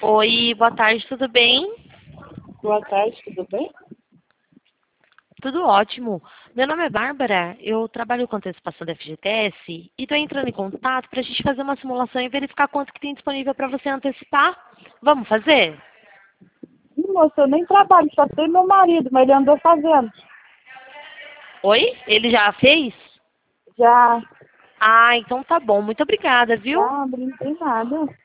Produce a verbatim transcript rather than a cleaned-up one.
Oi, boa tarde, tudo bem? Boa tarde, tudo bem? Tudo ótimo. Meu nome é Bárbara, eu trabalho com antecipação da F G T S e estou entrando em contato para a gente fazer uma simulação e verificar quanto que tem disponível para você antecipar. Vamos fazer? Ih, moça, eu nem trabalho, só tem meu marido, mas ele andou fazendo. Oi? Ele já fez? Já, Ah, então tá bom. Muito obrigada, viu? já, não tem nada.